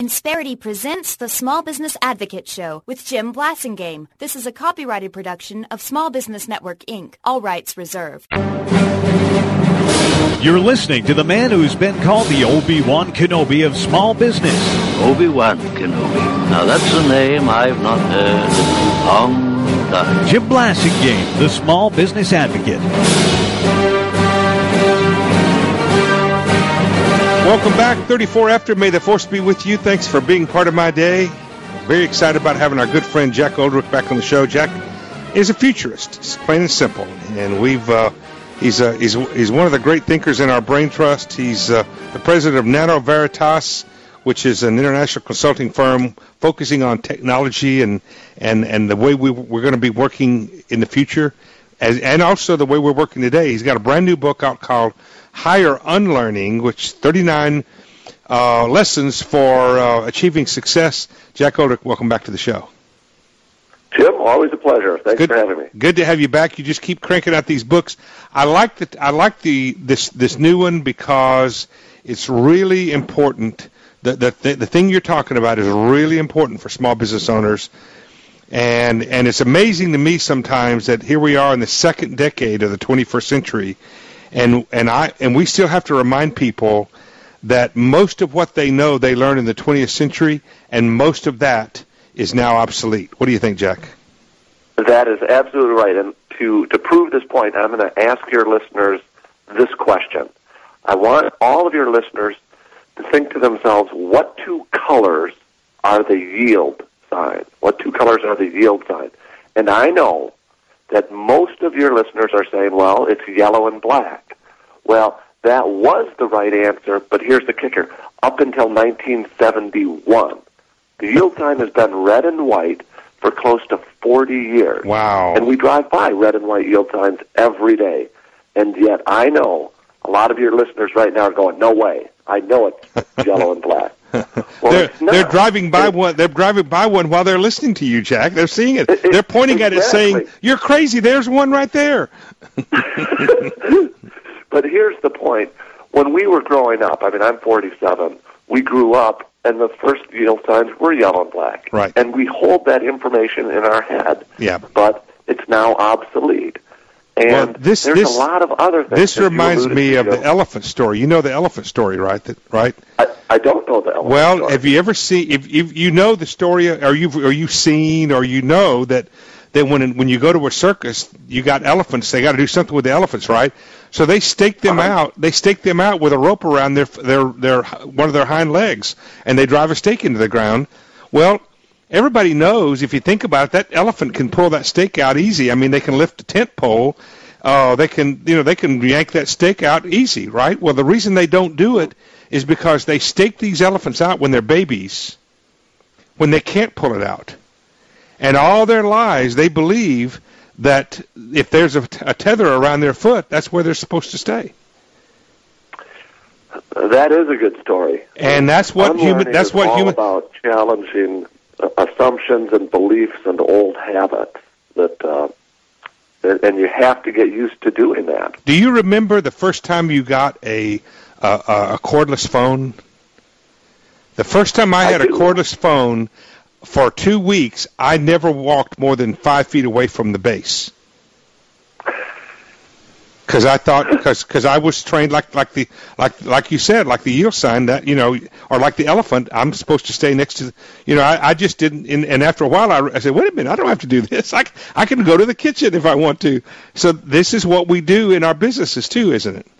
Insperity presents the Small Business Advocate Show with Jim Blasingame. This is a copyrighted production of Small Business Network, Inc. All rights reserved. You're listening to the man who's been called the Obi-Wan Kenobi of small business. Obi-Wan Kenobi. Now that's a name I've not heard in a long time. Jim Blasingame, the Small Business Advocate. Welcome back, 34 after. May the force be with you. Thanks for being part of my day. Very excited about having our good friend Jack Oldrick back on the show. Jack is a futurist. It's plain and simple. And he's one of the great thinkers in our brain trust. He's the president of Nano Veritas, which is an international consulting firm focusing on technology and the way we're going to be working in the future, and also the way we're working today. He's got a brand new book out called Higher Unlearning, which 39 lessons for achieving success. Jack Oldrick, welcome back to the show. Jim, always a pleasure. Thanks for having me. Good to have you back. You just keep cranking out these books. I like this new one because it's really important. The thing you're talking about is really important for small business owners. And it's amazing to me sometimes that here we are in the second decade of the 21st century, and we still have to remind people that most of what they know they learned in the 20th century, and most of that is now obsolete. What do you think, Jack? That is absolutely right. And to prove this point, I'm going to ask your listeners this question. I want all of your listeners to think to themselves, what two colors are the yield sign? What two colors are the yield sign? And I know that most of your listeners are saying, well, it's yellow and black. Well, that was the right answer, but here's the kicker. Up until 1971, the yield sign has been red and white for close to 40 years. Wow. And we drive by red and white yield signs every day. And yet I know a lot of your listeners right now are going, no way. I know it's yellow and black. Well, they're driving by one. They're driving by one while they're listening to you, Jack. They're seeing it. They're pointing at it, saying, "You're crazy. There's one right there." But here's the point: when we were growing up, I mean, I'm 47. We grew up, and the first yield signs were yellow and black. Right. And we hold that information in our head. Yeah. But it's now obsolete. And there's a lot of other things. This reminds me of the elephant story. You know the elephant story, right? I don't know the elephant story. Well, have you ever seen? If you know the story, or you've seen, or you know that when you go to a circus, you got elephants. They got to do something with the elephants, right? So they stake them out. They stake them out with a rope around their one of their hind legs, and they drive a stake into the ground. Well, everybody knows, if you think about it, that elephant can pull that stake out easy. I mean, they can lift a tent pole. They can yank that stake out easy, right? Well, the reason they don't do it is because they stake these elephants out when they're babies, when they can't pull it out. And all their lives, they believe that if there's a tether around their foot, that's where they're supposed to stay. That is a good story. And that's what human about challenging assumptions and beliefs and old habits and you have to get used to doing that. Do you remember the first time you got a cordless phone? The first time I had a cordless phone, for 2 weeks, I never walked more than 5 feet away from the base. Because I thought, because I was trained like you said, like the yield sign, that, or like the elephant, I'm supposed to stay next to, I just didn't. And after a while, I said, wait a minute, I don't have to do this. I can go to the kitchen if I want to. So this is what we do in our businesses too, isn't it?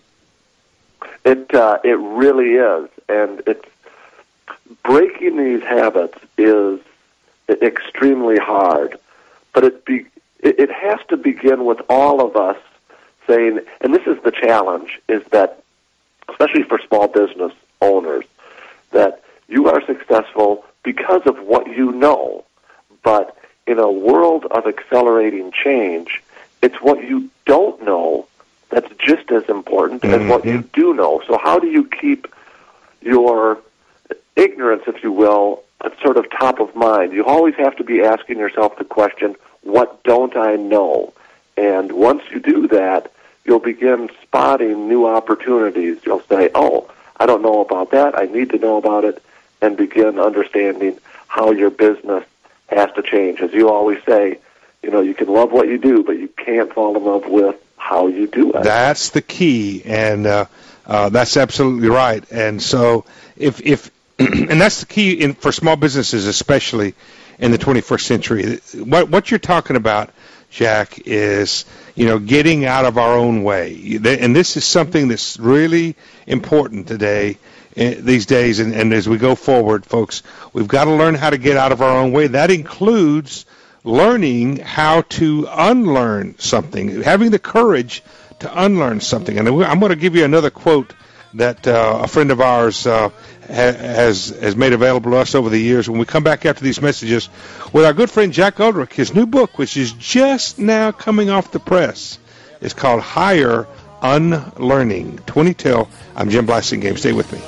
It really is, and it's breaking these habits is extremely hard. But it has to begin with all of us saying, and this is the challenge, is that, especially for small business owners, that you are successful because of what you know. But in a world of accelerating change, it's what you don't know that's just as important as what you do know. So how do you keep your ignorance, if you will, sort of top of mind? You always have to be asking yourself the question, what don't I know? And once you do that, you'll begin spotting new opportunities. You'll say, oh, I don't know about that. I need to know about it. and begin understanding how your business has to change. As you always say, you can love what you do, but you can't fall in love with how you do it. That's the key, and that's absolutely right. And so if and that's the key for small businesses, especially in the 21st century. What you're talking about, Jack, is getting out of our own way, and this is something that's really important today, these days, and as we go forward, folks, we've got to learn how to get out of our own way. That includes learning how to unlearn something, having the courage to unlearn something. And I'm going to give you another quote that a friend of ours has made available to us over the years. When we come back after these messages with our good friend Jack Ullrich, his new book, which is just now coming off the press, is called Higher Unlearning. 20 till. I'm Jim Blasingame. Stay with me.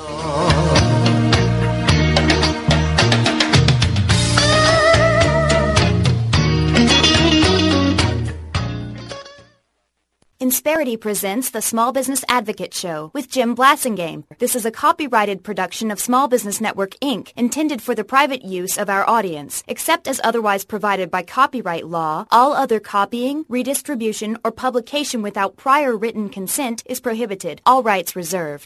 Insperity presents the Small Business Advocate Show with Jim Blasingame. This is a copyrighted production of Small Business Network, Inc., intended for the private use of our audience. Except as otherwise provided by copyright law, all other copying, redistribution, or publication without prior written consent is prohibited. All rights reserved.